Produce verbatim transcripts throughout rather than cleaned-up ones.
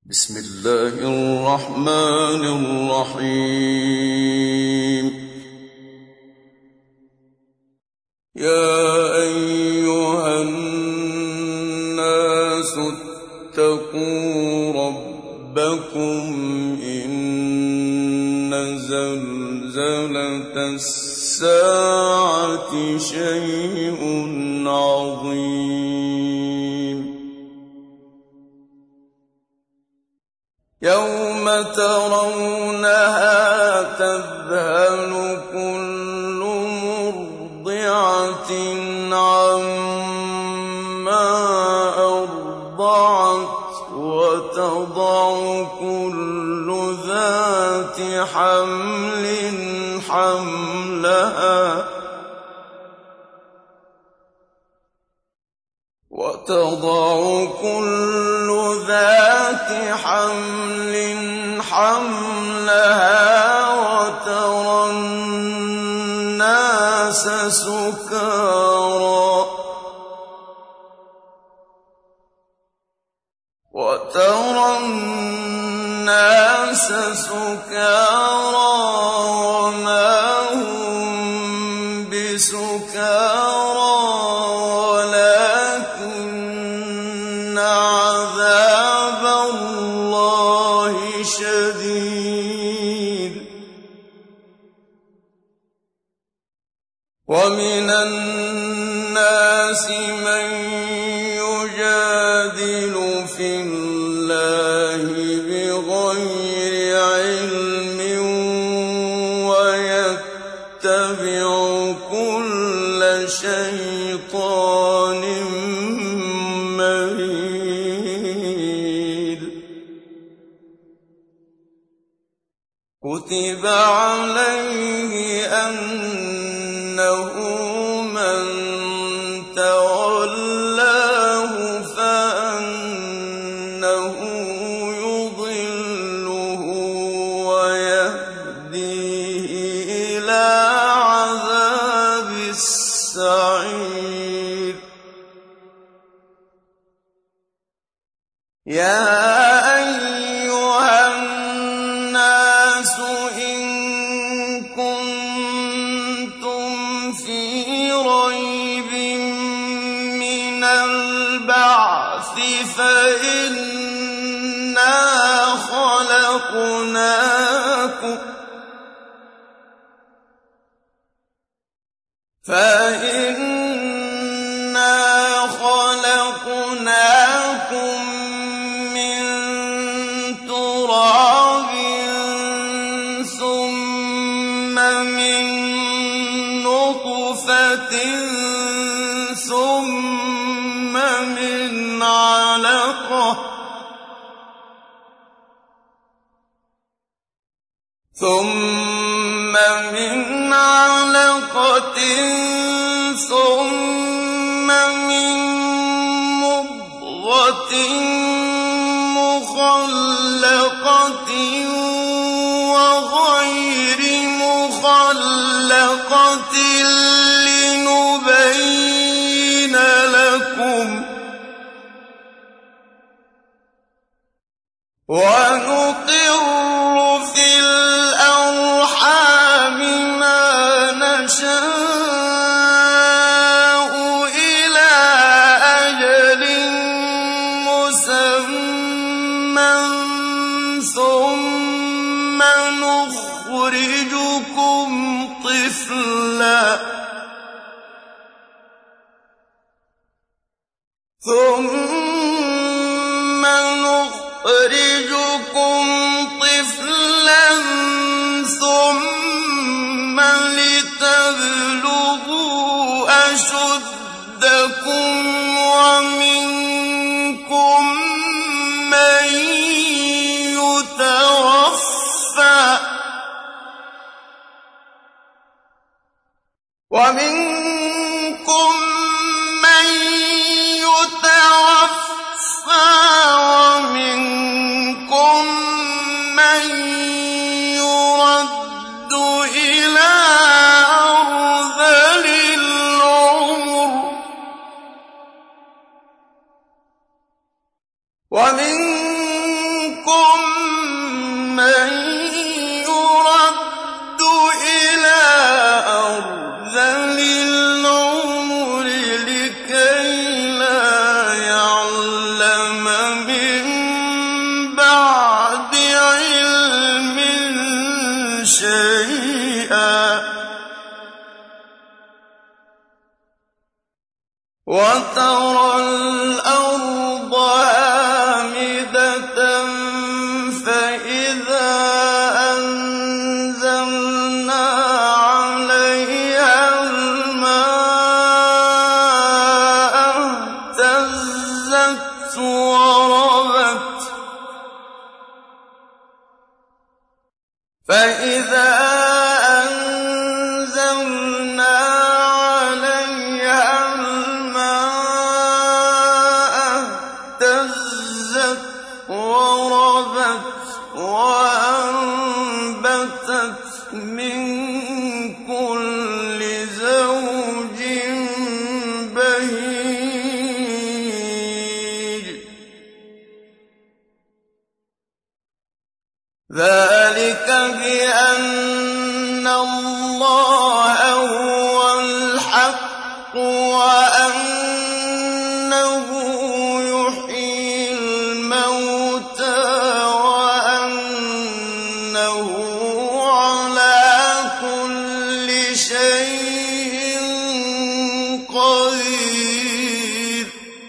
بسم الله الرحمن الرحيم. يا أيها الناس اتقوا ربكم إن زلزلة الساعة شيء عظيم. يوم ترونها تذهل كل مرضعة عما أرضعت وتضع كل ذات حمل حملها وتضع كل ذات حمل حملها وترى الناس سكارى وترى الناس سكارى وما هم بسكارى ولكن عذاب الله شديد. ومن الناس من يجادل في الله بغير علم ويتبع كل شيطان مريد. كتب عليه أنه من تولاه فأنه يضله ويهديه إلى عذاب السعير. يا أيها الناس إن كنتم في ريب من البعث فإنا خلقناكم فإنا خلقناكم من تراب ثم من نطفة ثم من علقة ثم من علقة ثم من مضغة مخلقة وغير مخلقة لنبين لكم ونقر في الأرحام ما نشاء إلى أجل مسمى ثم نخرجكم طفلا ثم نخرجكم طفلا ثم لتبلغوا أشدكم ومنكم من يتوفى ومنكم من يتوفى ومنكم من وترى الأرض هامدة فإذا أنزلنا عليها الماء اهتزت وربت فإذا أنزلنا عليها الماء اهتزت وربت وأنبتت من كل زوج بهيج ذلك بأن الله هو الحق وأنه يحيي الموتى وأنه على كل شيء قدير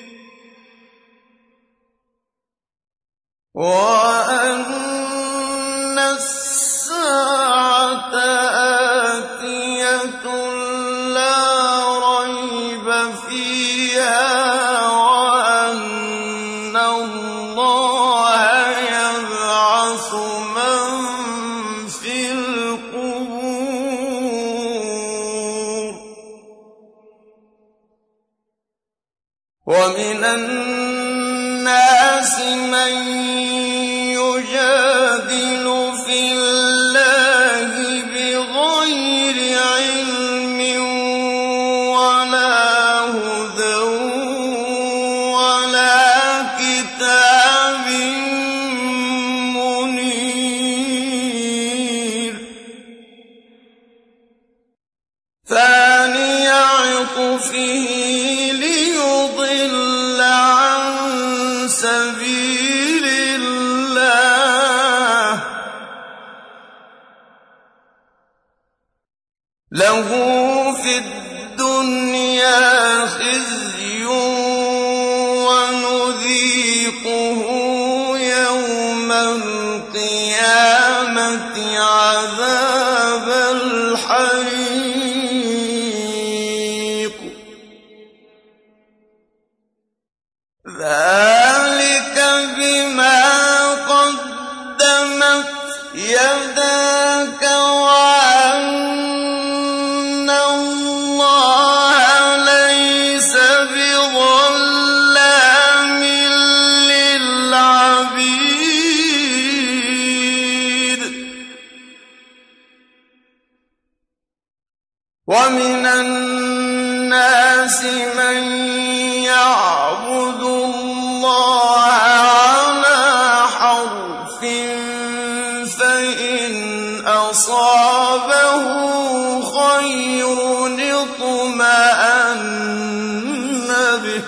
وأن الساعة آتية لا ريب فيها وأن الله يبعث من في القبور ومن الناس من يجادل في الله بغير علم ولا هدى ولا كتاب منير ثاني عطفه ليضل عن سبيل الله له في الدنيا خزي ونذيقه يوم القيامة عذاب الحريق ذلك بما قدمت يداك وأن الله ليس بظلام للعبيد ومن الناس من يعبد الله على حرف فإن أصابه خير اطمأن به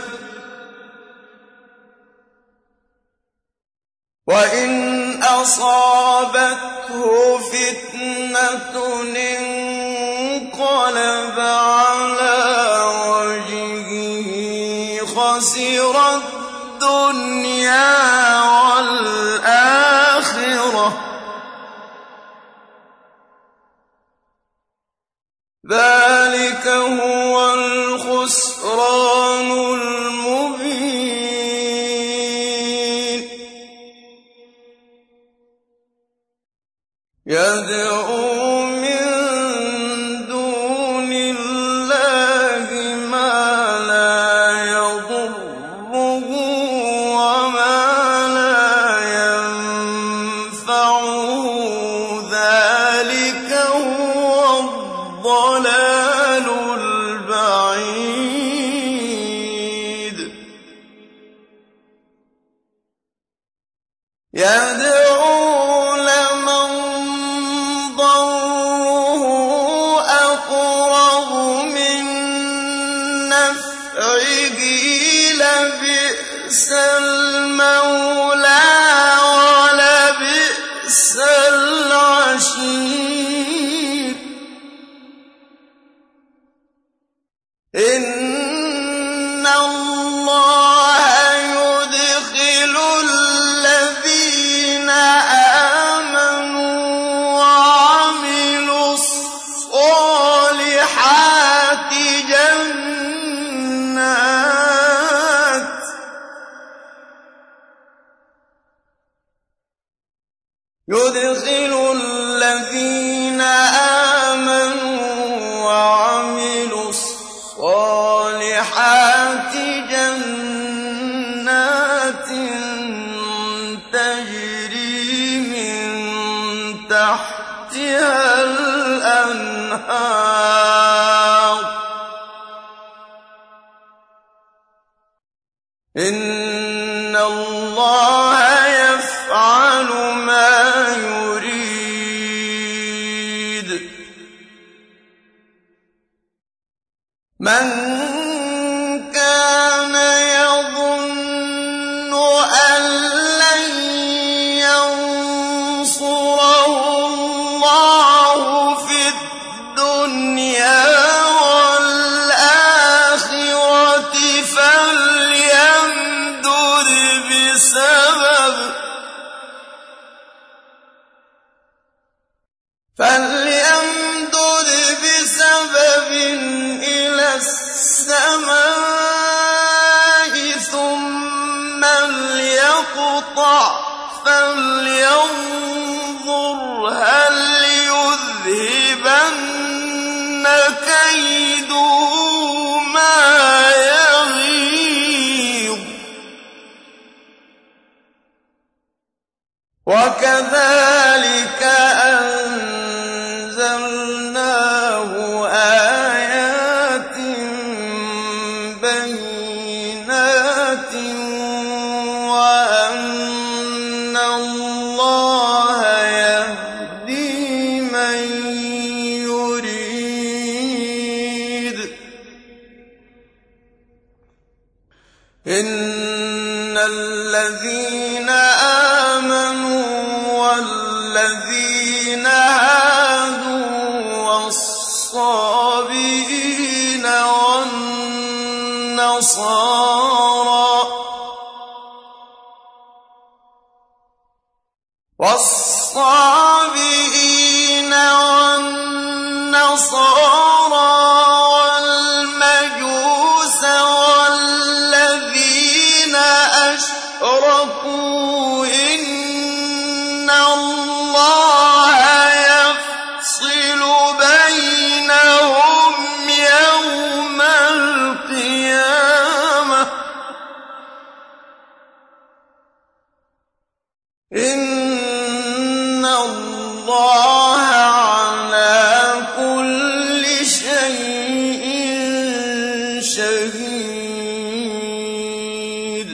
وإن أصابته فتنة انقلب على وجهه خسر الدنيا والآخرة ذلك هو الخسران المبين يدعو من دون الله ما لا يضره وما لا ينفعه ذلك هو الضلال البعيد يدعو لمن ضره أقرب من نفعه لبئس المولى ولبئس العشير إن الله يدخل الذين آمنوا وعملوا الصالحات جنات تجري من تحتها الأنهار إن الله يفعل ما يريد من كان يظن أن لن ينصره الله في الدنيا والآخرة فليمدد بسبب فليمدد بسبب إلى السماء ثم ليقطع فلينظر هل يذهبن كيده ما يغيظ وكذلك أنزلناه آيات بينات وأن الله يهدي من يريد إن الذين آمنوا والذين هادوا والصابئين والنصارى والصابئين والنصارى والمجوس والذين أشركوا إن الله يفصل بينهم يوم القيامة إن الله على كل شيء شهيد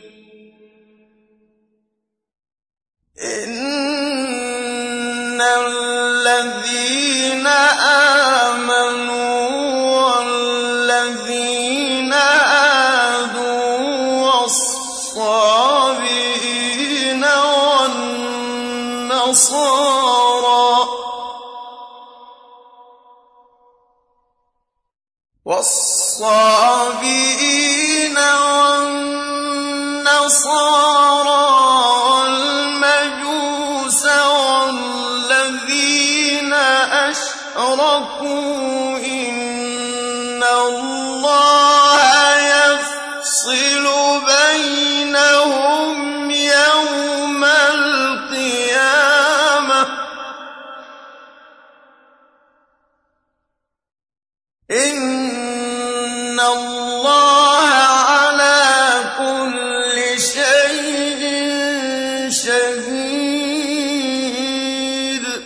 إن الذين آمنوا والذين هادوا والصابئين والنصارى والصابئين والنصارى والمجوس والذين أشركوا إن الله يفصل بينهم يوم القيامة إن الله على كل شيء شهيد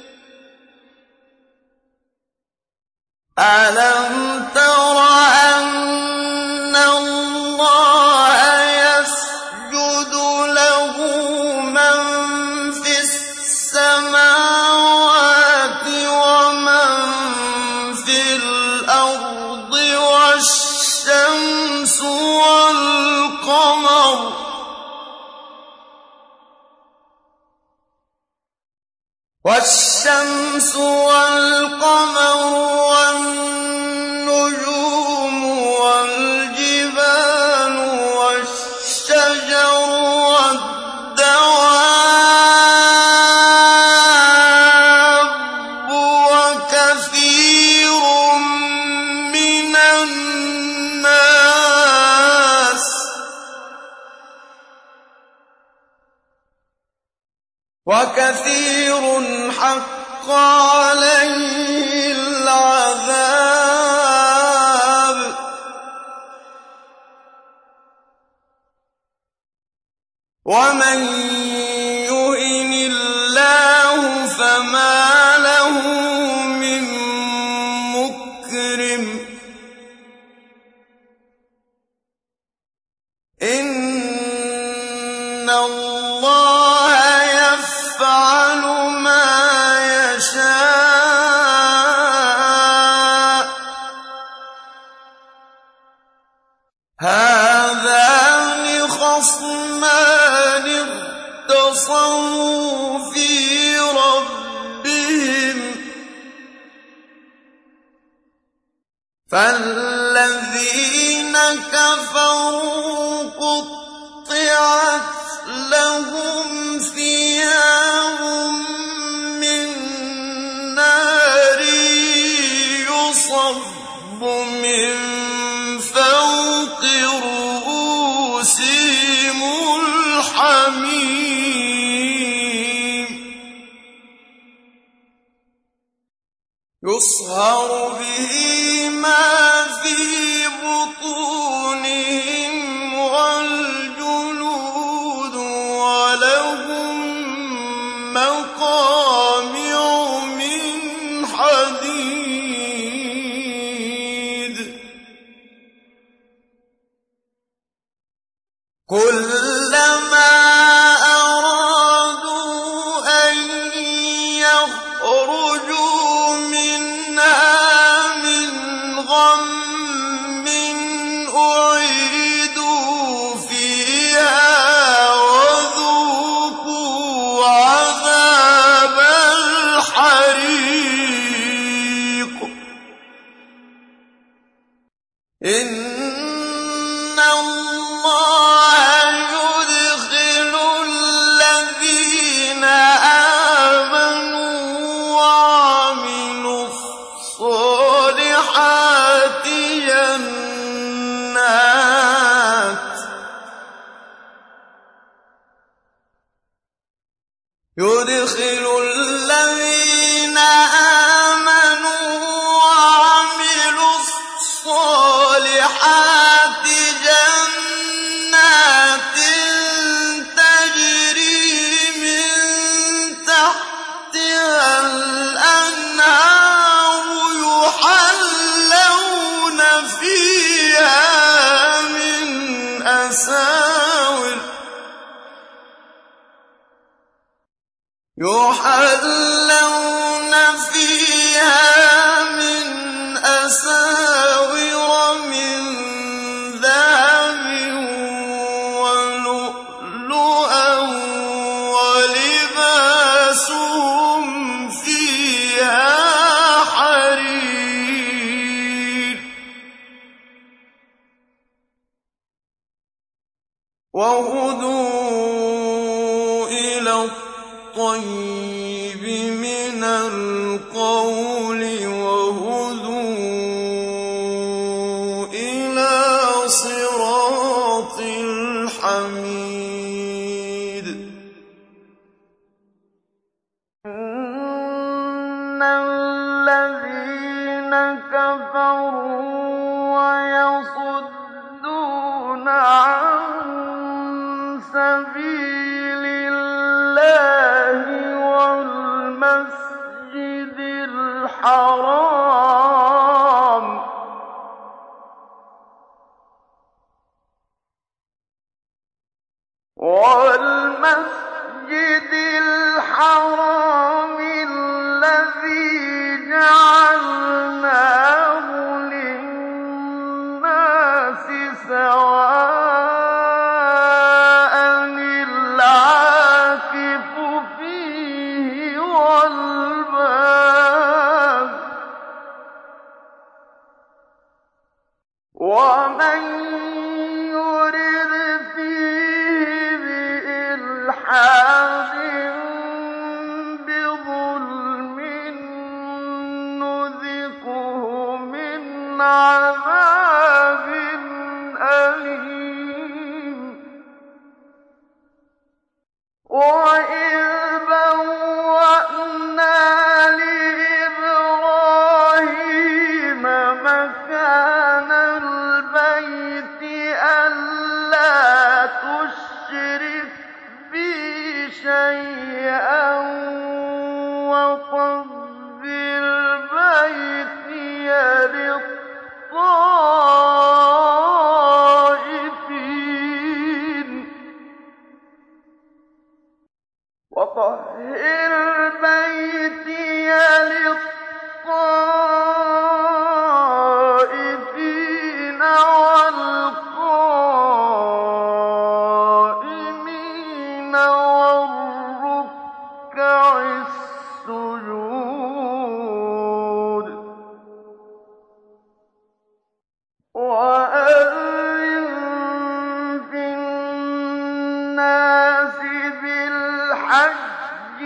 ألم تر أن الله يسجد له من في السماوات ومن في الأرض والشمس والقمر والشمس والقمر والنجوم والجبال والشجر والدواب وكثير من الناس وكثير حق عليه العذاب ومن يهن الله فما له من مكرم إن الله يفعل ما يشاء هذان خصمان اختصموا في ربهم فالذين كفروا قطعت لهم ثياب من نار يصب من فوق رؤوسهم الحميم يصهر به ما في بطونهم والجلود ولهم مقامع من حديد كلما أرادوا أن يخرجوا منها من غم أعيدوا فيها وذوقوا عذاب الحريق إن الله يدخل الذين آمنوا وعملوا الصالحات جنات يدخل الذين آمنوا وعملوا الصالحات جنات تجري من تحتها الأنهار يحلون فيها من أساور يحلون فيها من أساور من ذهب ولؤلؤا ولباسهم فيها حرير وهدوا إلى الطيب من القول وهدوا إلى صراط الحميد إن الذين كفروا ويصدون عن سبيل الله والمسجد الحرام والمسجد الحرام الذي جعلناه للناس سواء العاكف فيه والباد ومن يرد فيه بإلحاد بظلم نذقه من عذاب أليم وإذ شيئا وطهر بيتي للطائفين وطهر بيتي للطائفين والقائمين والركع السجود وأذن في الناس بالحج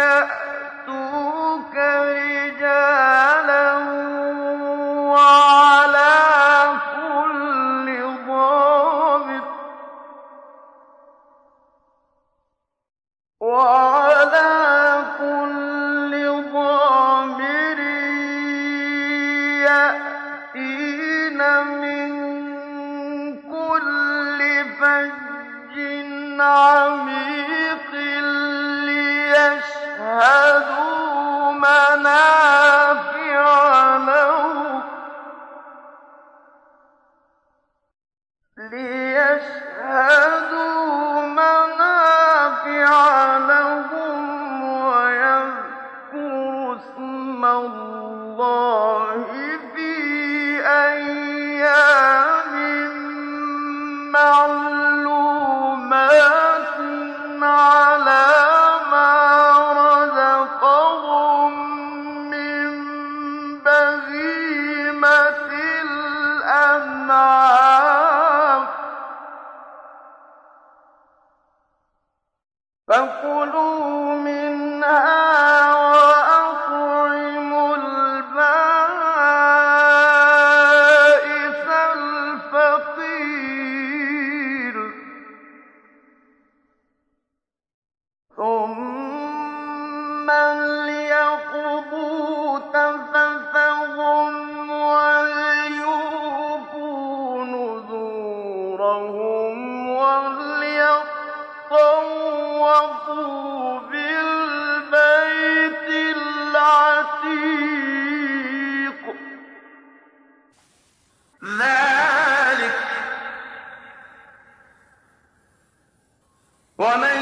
يأتوك رجالا وعلى كل ضامر وعلى كل ضامر يأتين من كل فج عميق ليشهدوا منافع لهم ليشهدوا منافع لهم ويذكروا اسم الله في أيام معلومات على ما رزقهم من بهيمة الأنعام فكلوا منها وأطعموا البائس الفقير ثم ليقضوا تفثهم وليوفوا نذورهم وليطوفوا بالبيت العتيق ذلك ومن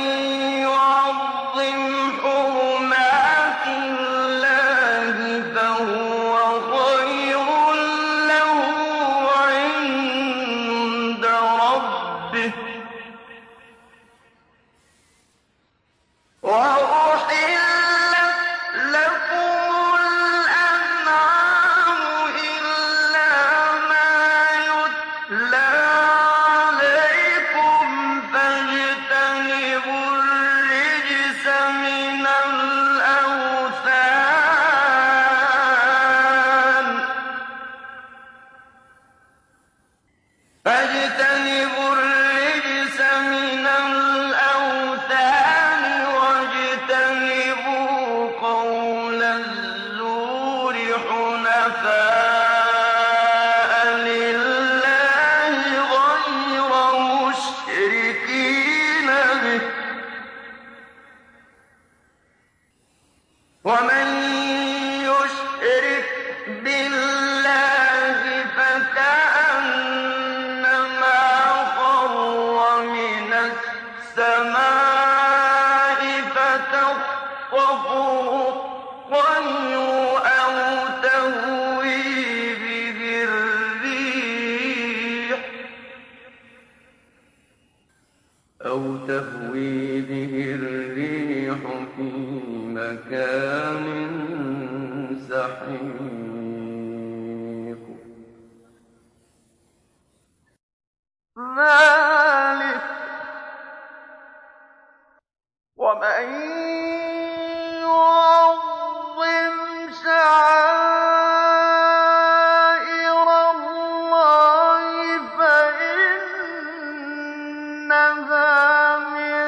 يعظم حرمات الله فهو خير له عند ربه وأحلت لكم الأنعام إلا ما يتلى عليكم فاجتنبوا الرجس من الأوثان فاجتنبوا الرجس من الأوثان واجتنبوا قول الزور حنفاء لله غير مشركين به ومن يشرك بالله فكأنما خر من السماء فتخطفه الطير أو تهوي به الريح أو تهوي به الريح في مكان سحيق ذلك ومن يعظم شعائر الله فإنها من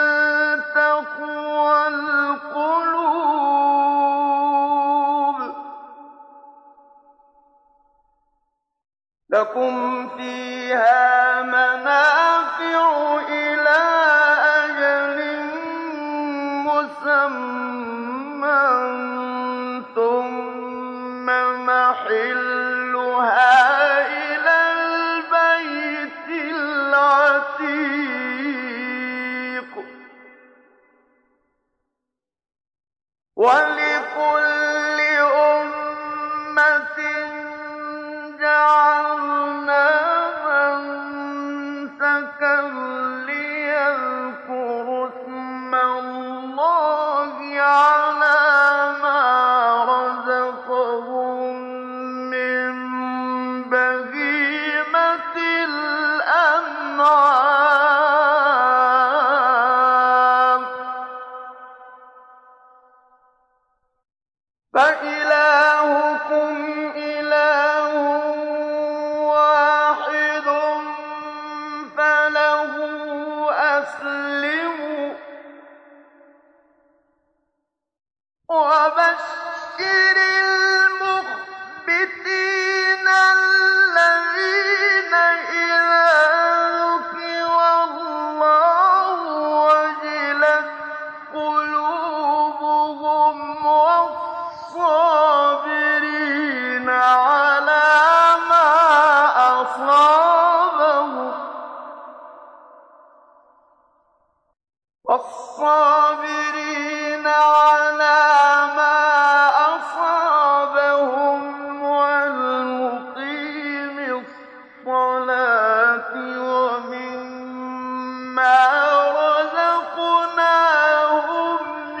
تقوى القلوب لكم فيها منافع إلى أجل مسمى ثم محلها إلى البيت العتيق ولكل أمة جعلنا منسكا ليذكروا اسم الله على ما رزقهم من بهيمة الأنعام فإلهكم إله واحد فله أسلموا وبشر المخبتين الذين إذا ذكر الله وجلت قلوبهم والصابرين على ما أصابهم والصابرين على ما أصابهم والمقيم الصلاة ومما رزقناهم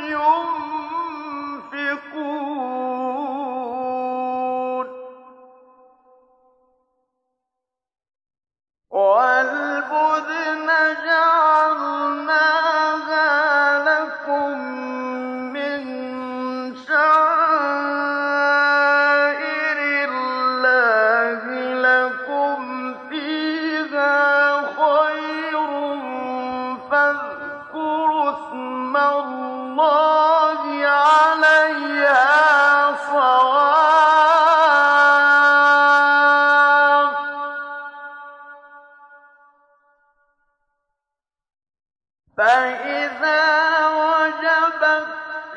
ينفقون والبدن جعلناها لكم من شعائر الله لكم فيها خير فاذكروا اسم الله عليها صواف فإذا وجبت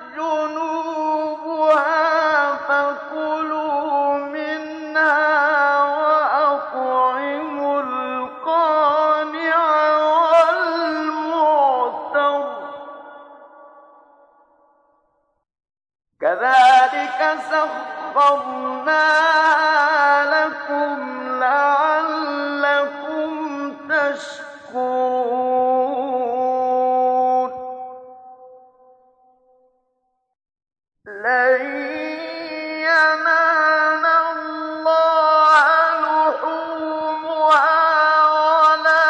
جنوبها فكلوا منها وأطعموا القانع والمعتر كذلك سخرناها لكم لعلكم تشكرون لن ينال الله لحومها ولا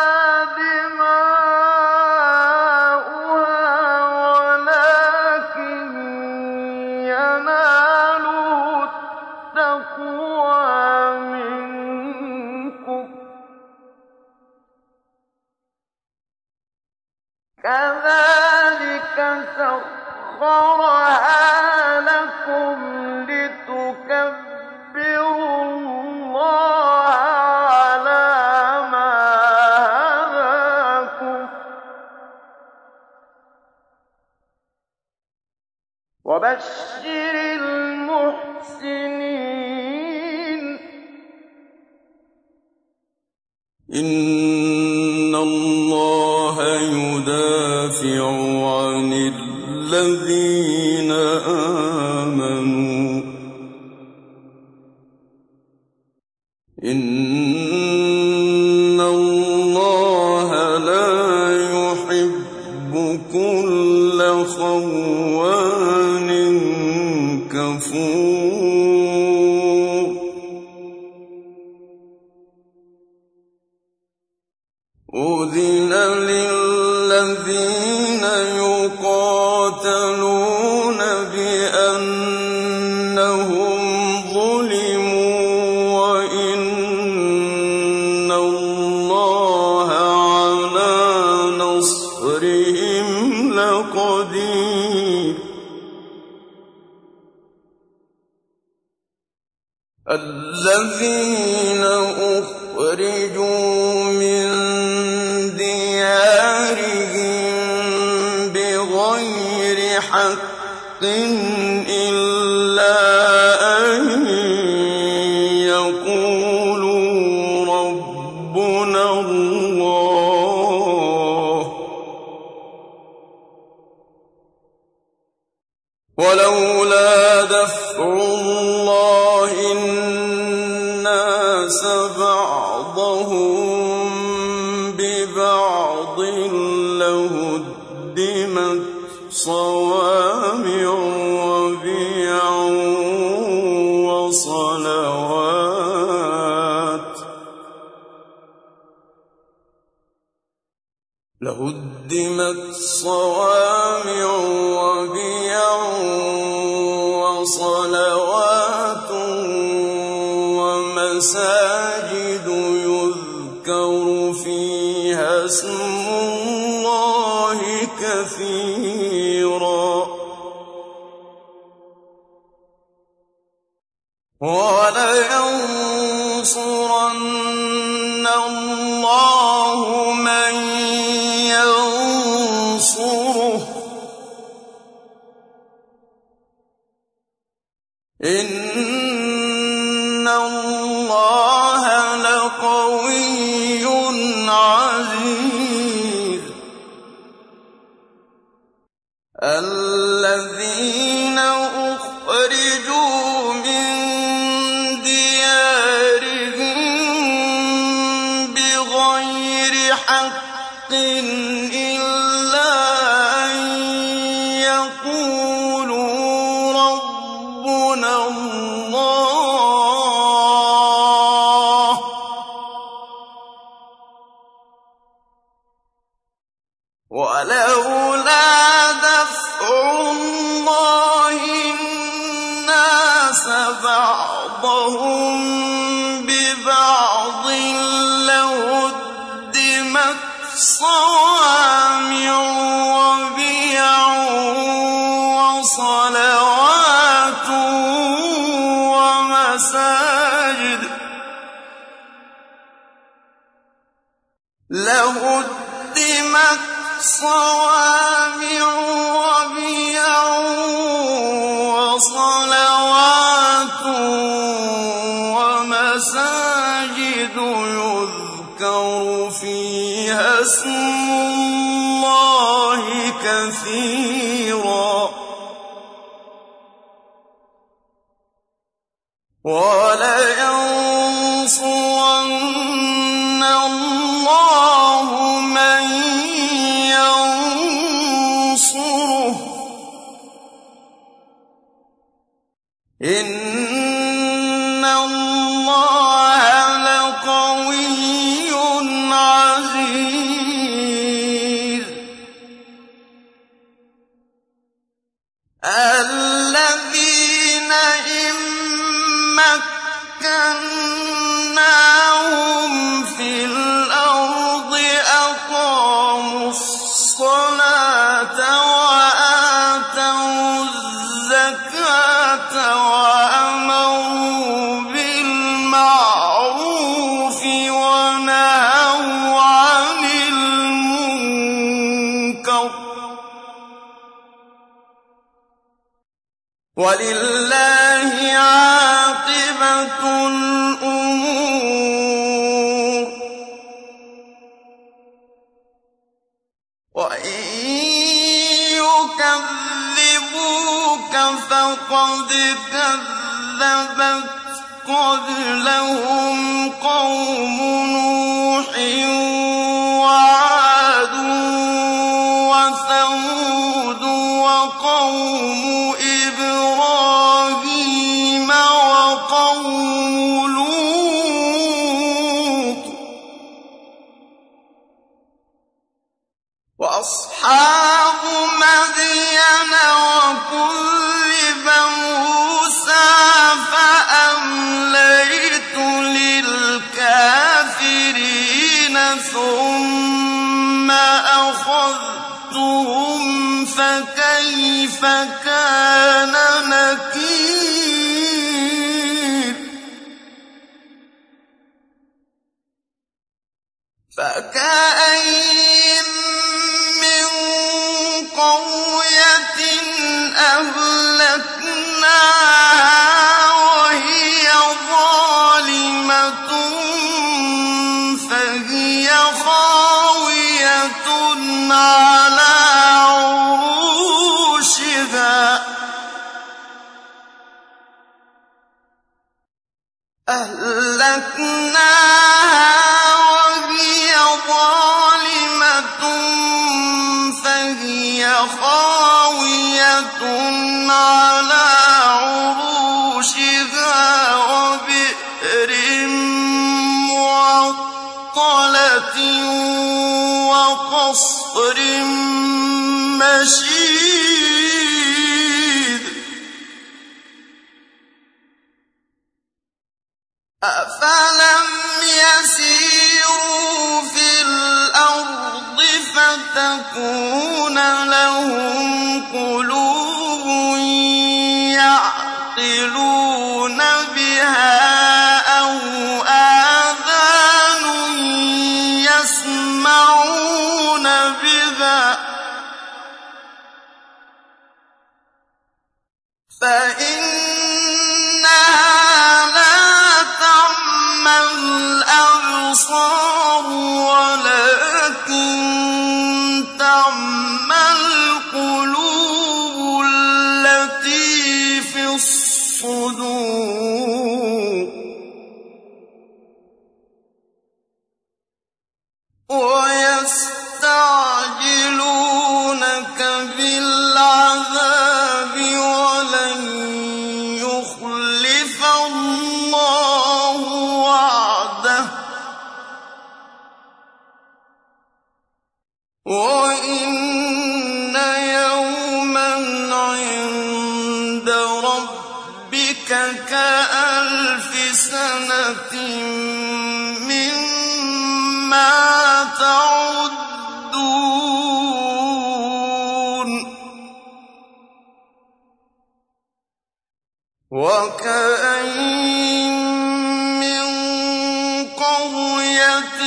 دماؤها ولكن يناله التقوى منكم كذلك سخرها لكم لتكبروا الله على ما هداكم وبشر المحسنين إن الله يدافع عن الذين آمنوا إن الله لا يحب كل خوان كفور أذن للذين يقاتلون بأنهم ظلموا وإن الله على نصرهم لقدير الذين أخرجوا من ديارهم بغير بِغَيْرِ حَقٍّ إِلَّا أَن يَقُولُوا رَبُّنَا اللَّهُ ۗ وَلَوْلَا دَفْعُ اللَّهِ النَّاسَ بَعْضَهُم بِبَعْضٍ لَّهُدِّمَتْ صَوَامِعُ وَبِيَعٌ وَصَلَوَاتٌ لَهُدِّمَتْ صَوَامِعُ وَبِيَعٌ وَصَلَوَاتٌ وَمَسَاجِدُ يُذْكَرُ فِيهَا اسْمُ اللَّهِ كَثِيرًا ۗ وَلَيَنصُرَنَّ اللَّهُ مَن يَنصُرُهُ ۗ إِنَّ اللَّهَ لَقَوِيٌّ عَزِيزٌ. الَّذِينَ أُخْرِجُوا مِن دِيَارِهِم بِغَيْرِ حَقٍّ إِلَّا أَن يَقُولُوا رَبُّنَا اللَّهُ ۗ وَلَوْلَا دَفْعُ اللَّهِ النَّاسَ بَعْضَهُم بِبَعْضٍ لَّهُدِّمَتْ صَوَامِعُ وَبِيَعٌ وَصَلَوَاتٌ وَمَسَاجِدُ لَهُدِّمَتْ صَوَامِعُ وَبِيَعٌ وَصَلَوَاتٌ وَمَسَاجِدُ يُذْكَرُ فِيهَا اسْمُ اللَّهِ كَثِيرًا ۗ وَلَيَنصُرَنَّ اللَّهُ مَن يَنصُرُهُ ۗ إِنَّ اللَّهَ لَقَوِيٌّ عَزِيزٌ. الَّذِينَ إِن مَّكَّنَّاهُمْ فِي الْأَرْضِ أَقَامُوا الصَّلَاةَ وَآتَوُا الزَّكَاةَ وَأَمَرُوا بِالْمَعْرُوفِ وَنَهَوْا عَنِ الْمُنكَرِ ۗ وَلِلَّهِ عَاقِبَةُ الْأُمُورِ. وَإِن يُكَذِّبُوكَ فَقَدْ كَذَّبَتْ قَبْلَهُمْ قَوْمُ نُوحٍ وَعَادٌ وَثَمُودُ وَقَوْمُ إِبْرَاهِيمَ وَقَوْمُ لُوطٍ وَأَصْحَابُ مَدْيَنَ وَكُذِّبَ مُوسَىٰ فَأَمْلَيْتُ لِلْكَافِرِينَ ثُمَّ أَخَذْتُهُمْ فَكَيْفَ كَانَ نَكِيرِ. فَكَأَيِّن مِّن قَرْيَةٍ أهلكناها وهي ظالمة فهي خاوية على عروشها وبئر معطلة وقصر مشيد أفلم يسيروا في الأرض فتكون لهم قلوب يعقلون بها أو آذان يسمعون بها فإنها لا تعمى الأبصار ولكن تعمى القلوب التي في الصدور ويستعجلونك بالعذاب ولن يخلف الله وعده وإن يوما عند ربك كألف سنة مما تعدون وكأين من قرية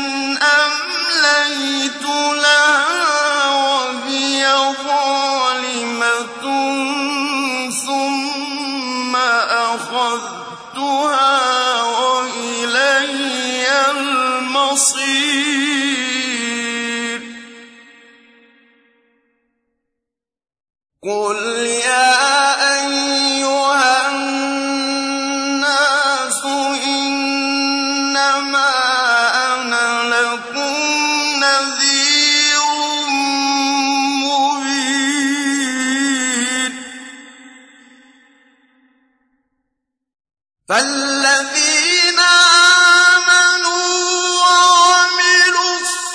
أمليت لها وهي ظالمة ثم أخذتها وإلي المصير قل يا أيها الناس إنما أنا لكم نذير مبين فالذين آمنوا وعملوا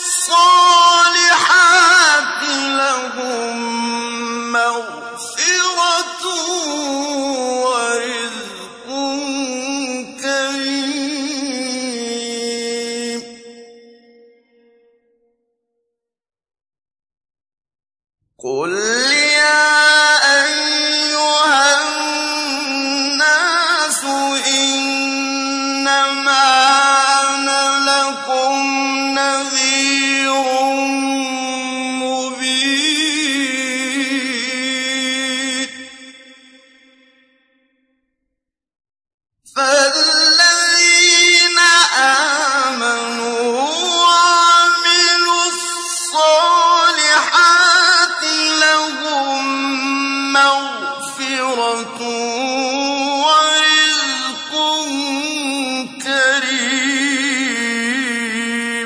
الصالحات لهم مغفرة ورزق كريم قل يا أيها الناس إنما أنا لكم نذير مبين فالذين آمنوا وعملوا الصالحات لهم مغفرة ورزق كريم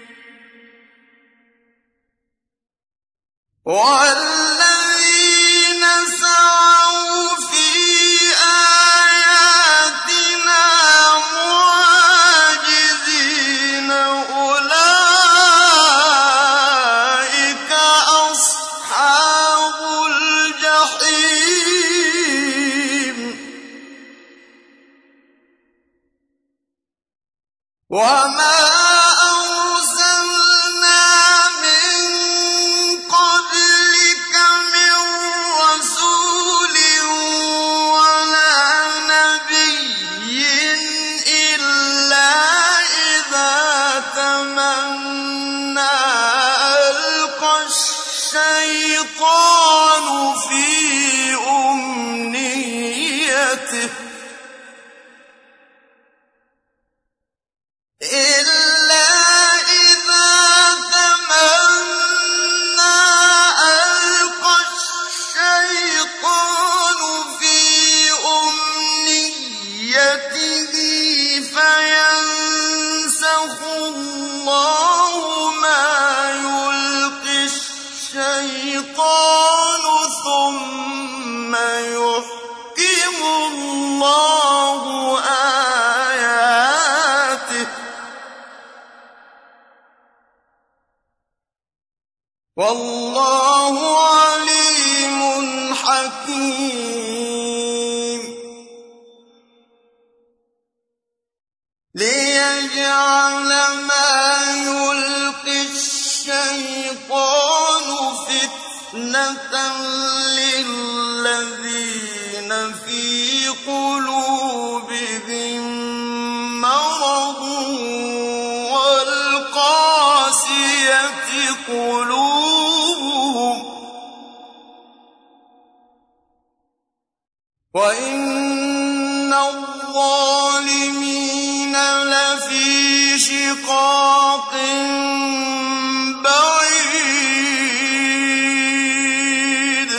والذين سعوا في آياتنا معاجزين أولئك أصحاب الجحيم وما أرسلنا من قبلك من رسول ولا نبي إلا إذا تمنى ألقى الشيطان في أمنيته حكيم ليجعل ما يلقي الشيطان فتنة للذين في قلوبهم مرض والقاسية قلوبهم وإن الظالمين لفي شقاق بعيد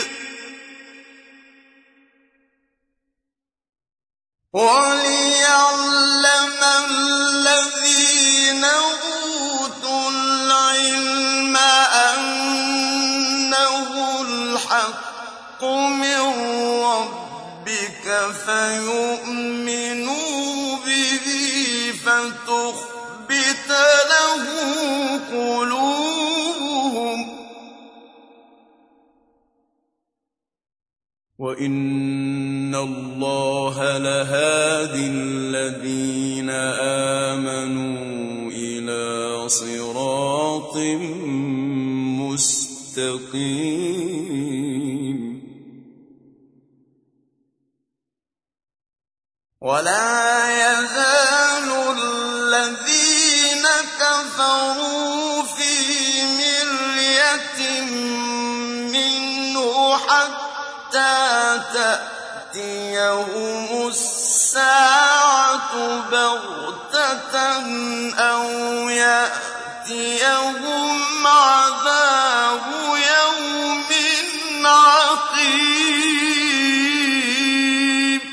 وليعلم الذين أوتوا العلم أنه الحق من ربك فيؤمنوا به فتخبت له قلوبهم وإن الله لهادي الذين آمنوا إلى صراط مستقيم ولا يزال الذين كفروا في مرية منه حتى تأتيهم الساعة بغتة أو يأتيهم عذاب يوم عقيم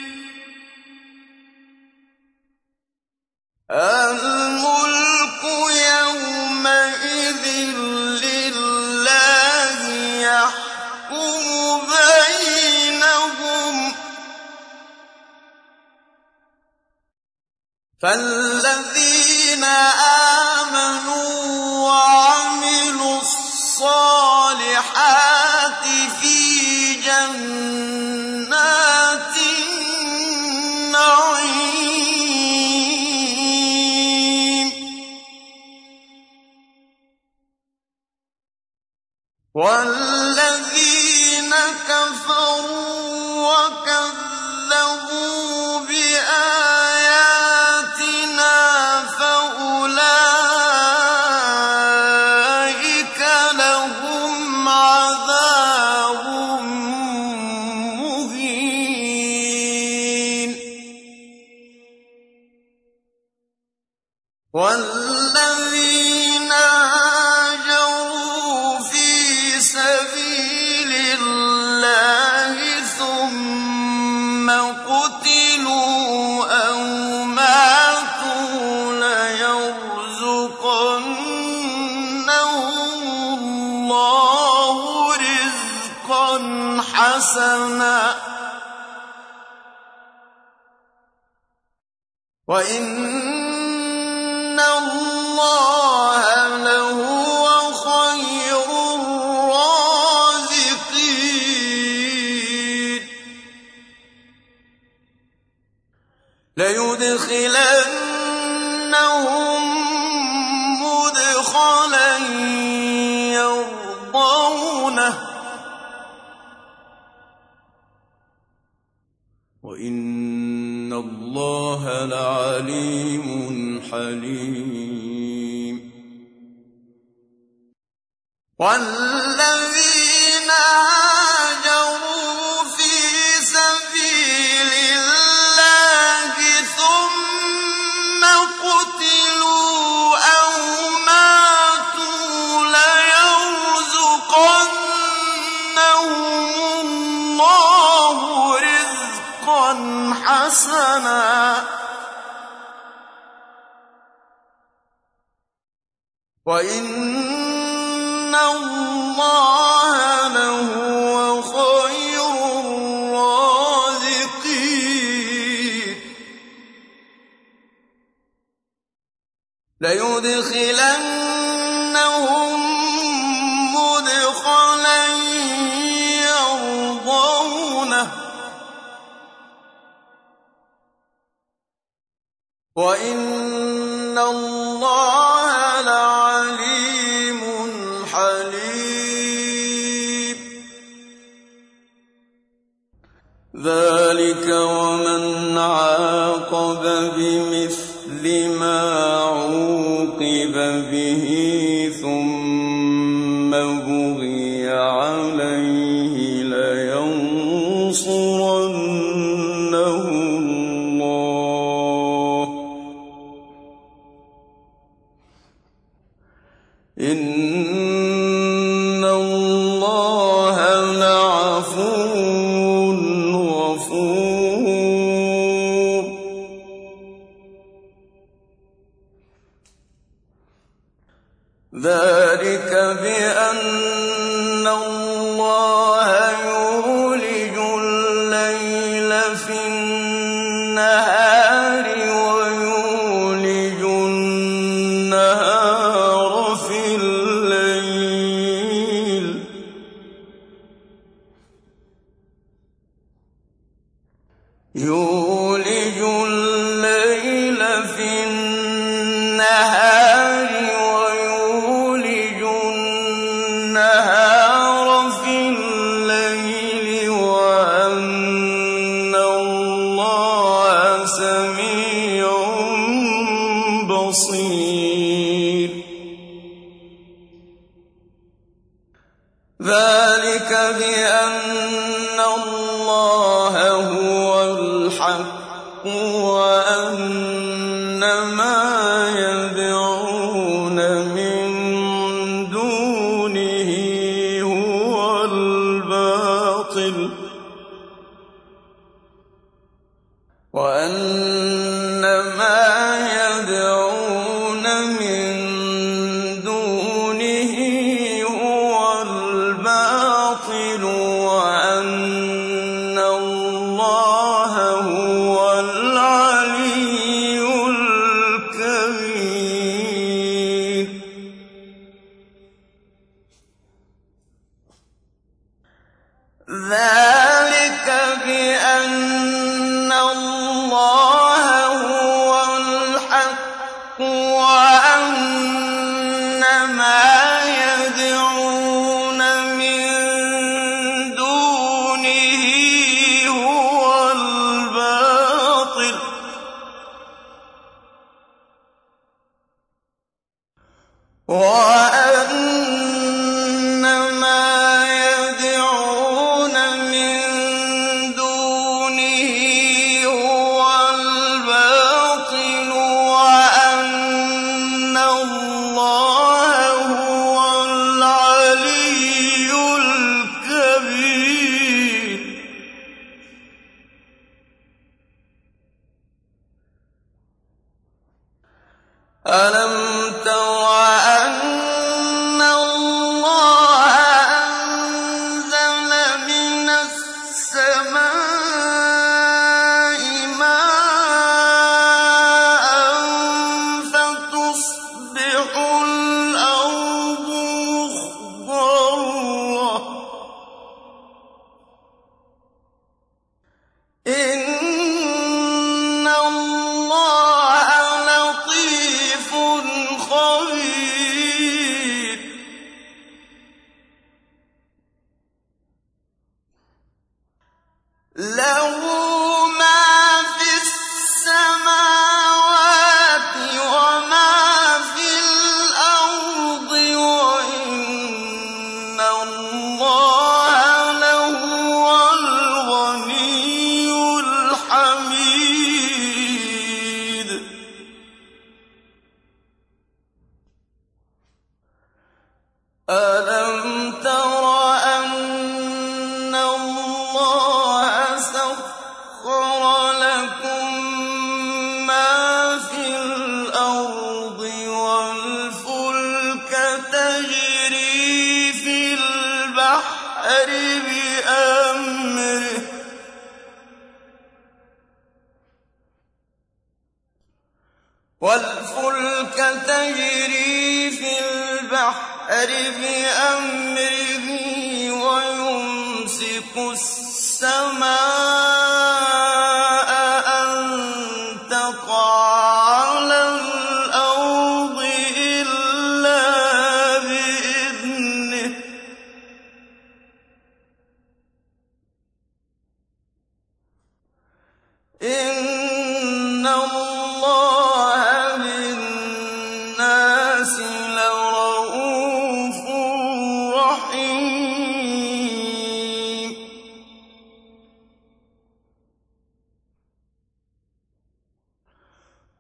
الملك يومئذ لله يحكم بينهم فالذين آمنوا وعملوا الصالحات في جنات النعيم والذين كفروا وكذبوا بآياتنا فأولئك لهم عذاب مهين والذين هاجروا في سبيل الله ثم قتلوا أو ماتوا ليرزقنهم الله رزقا حسنا وإن الله لهو خير الرازقين ليدخلنهم مدخلا يرضونه وإن الله لعليم حليم والذين هاجروا في سبيل الله ثم قتلوا أو ماتوا ليرزقنهم الله رزقا حسنا وإن الله لهو خير الرازقين ليدخلنهم مدخلا يرضونه وَإِنَّ اللَّهَ لَعَلِيمٌ حَلِيمٌ. ذَلِكَ وَمَنْ عَاقَبَ بِمِثْلِ مَا عُوقِبَ بِهِ ثُمَّ بُغِيَ عَلَيْهِ لَيَنصُرَنَّهُ اللَّهُ ۗ إِنَّ اللَّهَ لَعَفُوٌّ غَفُورٌ. ذَلِكَ بِأَنَّ اللَّهَ يُولِجُ اللَّيْلَ فِي النَّهَارِ وَيُولِجُ النَّهَارَ فِي اللَّيْلِ ۚ يُولِجُ اللَّيْلَ فِي النَّهَارِ وَيُولِجُ النَّهَارَ فِي اللَّيْلِ وَأَنَّ اللَّهَ سَمِيعٌ بَصِيرٌ. ذَلِكَ بِأَنَّ اللَّهَ هُوَ الْحَقُّ وَأَنَّ مَا يَدْعُونَ مِن دُونِهِ هُوَ الْبَاطِلُ وَأَنَّ مَا يَدْعُونَ مِن دُونِهِ هُوَ الْبَاطِلُ وَأَنَّ اللَّهَ هُوَ الْعَلِيُّ الْكَبِيرُ. ذَلِكَ بِأَنَّ اللَّهَ هُوَ الْحَقُّ وَأَنَّ مَا يَدْعُونَ مِن دُونِهِ هُوَ الْبَاطِلُ وَأَنَّ مَا يَدْعُونَ مِن دُونِهِ هُوَ الْبَاطِلُ وَأَنَّ اللَّهَ هُوَ الْعَلِيُّ الْكَبِيرُ. أَلَمْ تَرَ أَنَّ اللَّهَ أَنزَلَ مِنَ السَّمَاءِ مَاءً فَتُصْبِحُ الْأَرْضُ مُخْضَرَّةً ۗ إِنَّ اللَّهَ لَطِيفٌ خَبِيرٌ. لَّهُ مَا فِي السَّمَاوَاتِ وَمَا فِي الْأَرْضِ وَإِنَّ اللَّهَ لَهُوَ الْغَنِيُّ الْحَمِيدُ. أَلَمْ تَرَ أَنَّ اللَّهَ سَخَّرَ لَكُم مَّا فِي الْأَرْضِ وَالْفُلْكَ تَجْرِي فِي الْبَحْرِ بِأَمْرِهِ وَالْفُلْكَ تَجْرِي فِي الْبَحْرِ بِأَمْرِهِ وَيُمْسِكُ السَّمَاءَ أَن تَقَعَ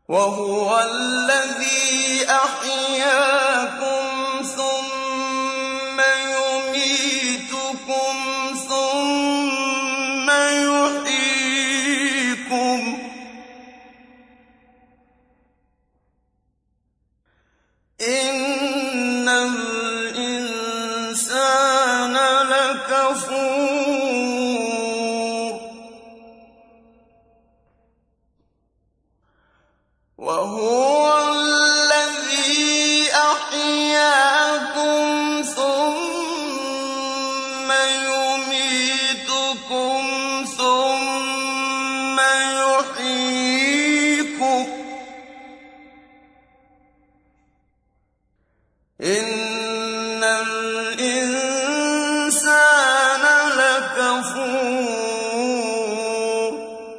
وهو الذي أحياكم ثم يميتكم ثم يحييكم إن الإنسان لكفور وهو الذي أحياكم ثم يميتكم ثم يحييكم إن الإنسان لكفور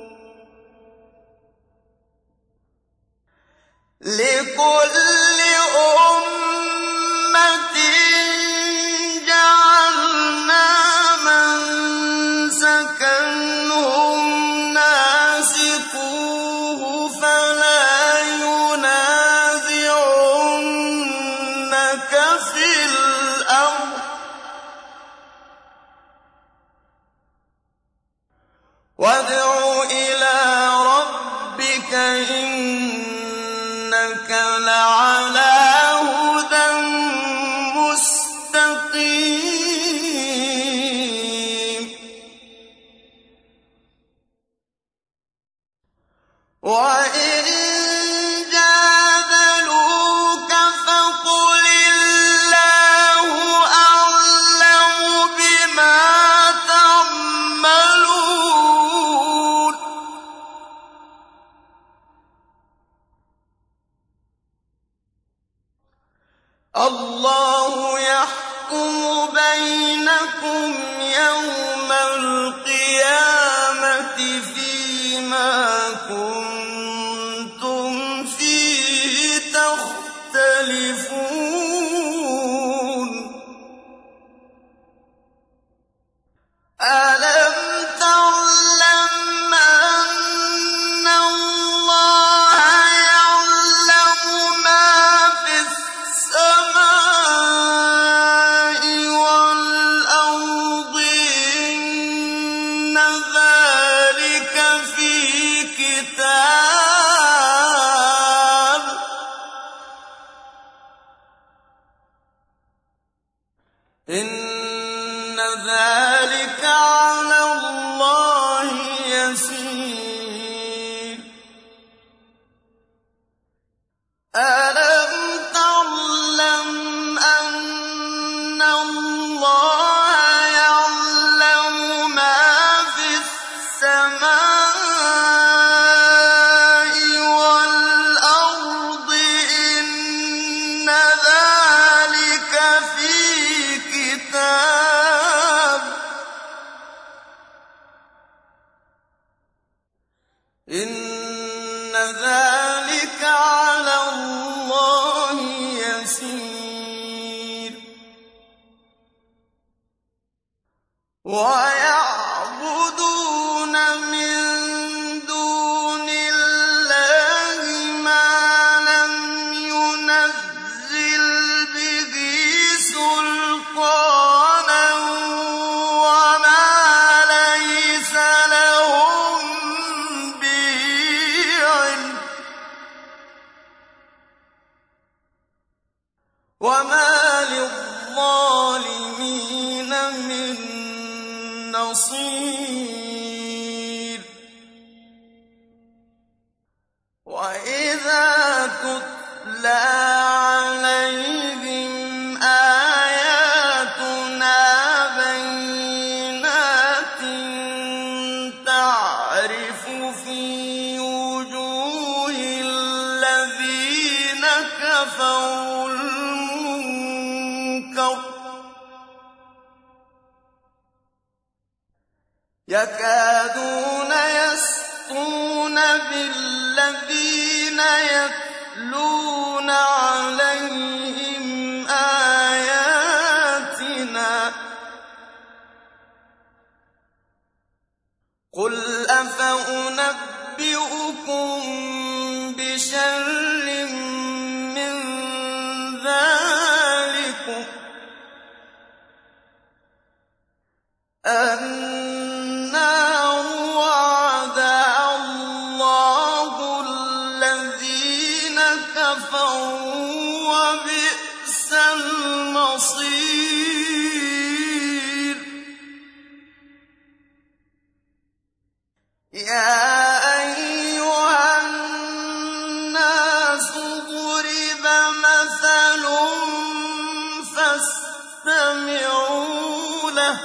لكل أمة جعلنا منسكا هم ناسكوه فلا ينازعنك في الأمر وادع إلى ربك إنك لعلى هدى مستقيم وإن جادلوك فقل الله أعلم بما تعملون الله يحكم بينكم يوم القيامة فيما كنتم فيه تختلفون ألم تعلم أن الله يعلم ما في السماء والأرض إن ذلك في كتاب إن ذلك على الله يسير ألم تعلم أن الله يعلم ما في السماء والأرض إن ذلك في كتاب إن ذلك على الله يسير ويعبدون من دون الله ما لم ينزل به سلطانا وما ليس لهم به علم وما للظالمين من نصير وإذا تتلى عليهم آياتنا بينات تعرف في وجوه الذين كفروا المنكر يكادون يسطون بالذين يتلون عليهم آياتنا قل أفأنبئكم شر من ذلكم النار وعدها الله الذين كفروا وبئس المصير يا أيها الناس ضرب مثل فاستمعوا له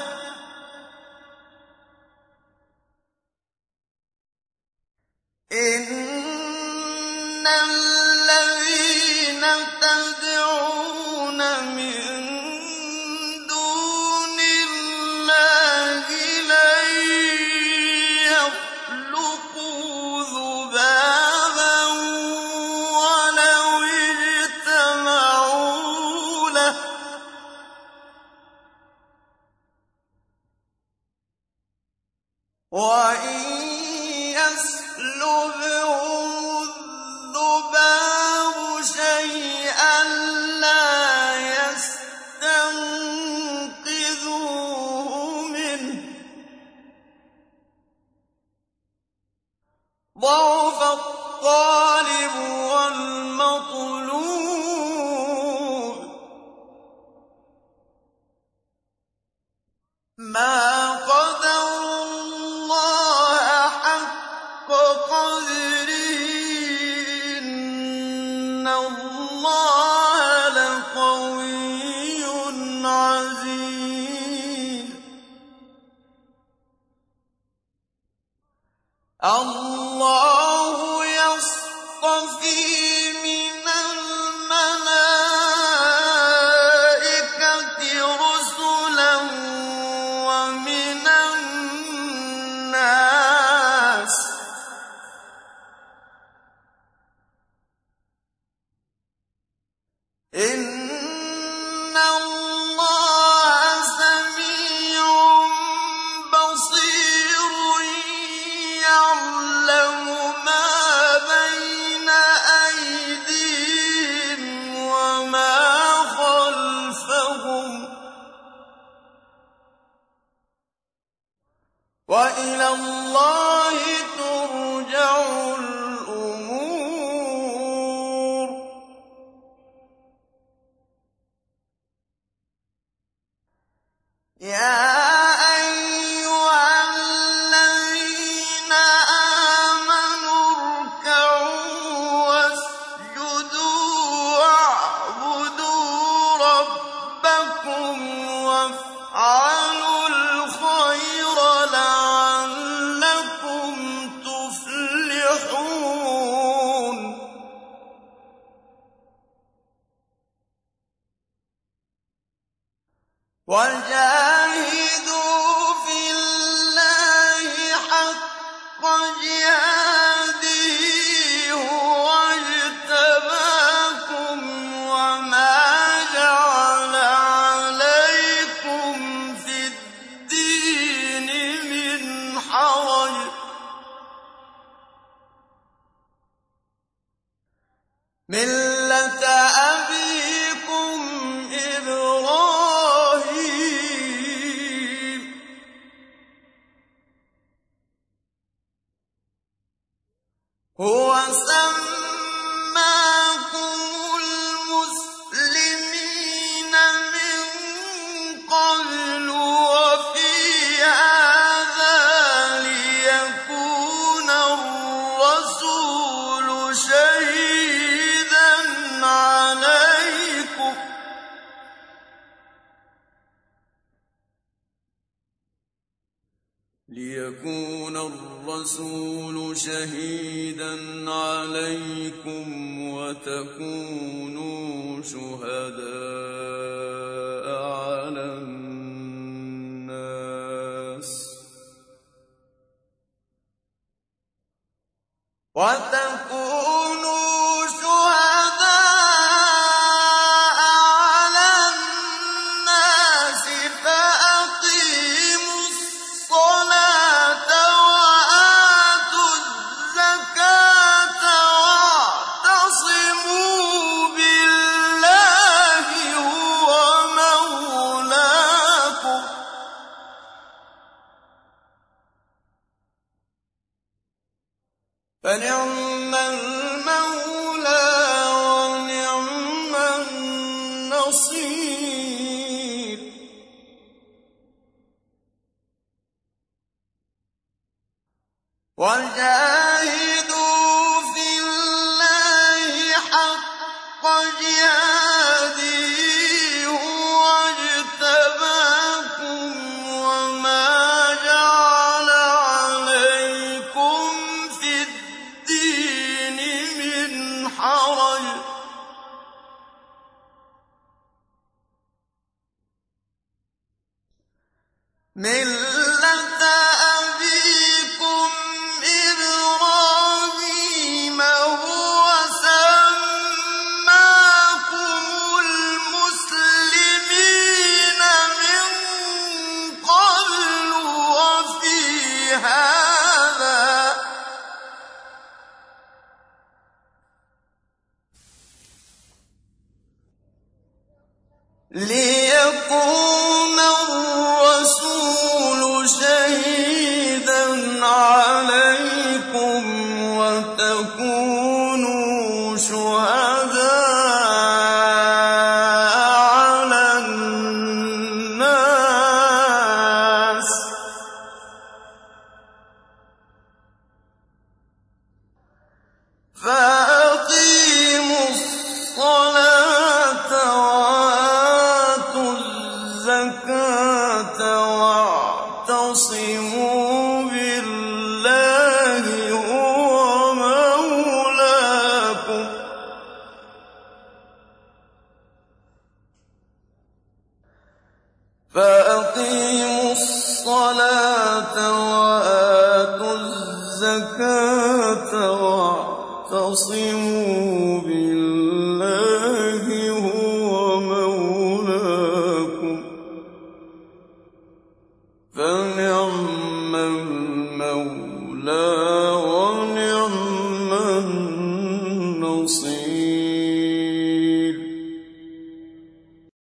إن الذين تدعون من دون الله لن يخلقوا ذبابا ولو اجتمعوا له وإن يسلبهم الذباب شيئا لا يستنقذوه منه ضعف الطالب والمطلوب ما قدروا الله حق قدره إن الله لقوي عزيز الله يصطفي من الملائكة رسلا ومن الناس إن الله سميع بصير يعلم ما بين أيديهم وما خلفهم وإلى الله ترجع الأمور يا أيها الذين آمنوا اركعوا واسجدوا واعبدوا ربكم وافعلوا الخير لعلكم تفلحون وجاهدوا في الله حق جهاده هو اجتباكم وما جعل عليكم في الدين من حرج ملة أبيكم إبراهيم هو سماكم المسلمين من قبل وفي هذا ليكون الرسول شهيدا عليكم ليكون الرسول شهيدا عليكم وتكونوا شهداء على الناس وتكونوا شهداء على الناس فأقيموا الصلاة وآتوا الزكاة فنعم المولى ونعم النصير. وجاهدوا في الله حق جهاده هو اجتباكم وما جعل عليكم في الدين من حرج ملة أبيكم إبراهيم هو سماكم المسلمين من قبل وفي هذا ليكون الرسول شهيدا عليكم وتكونوا شهداء على الناس. فأقيموا الصلاة وآتوا الزكاة واعتصموا بالله هو مولاكم فأقيموا الصلاة وآتوا الزكاة واعتصموا